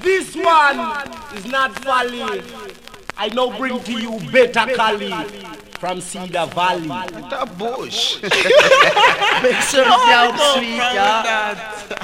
This one is not Valley. I now bring to you Better Cali from Cedar Valley. It's a bush. Make sure it's out sweet, yeah.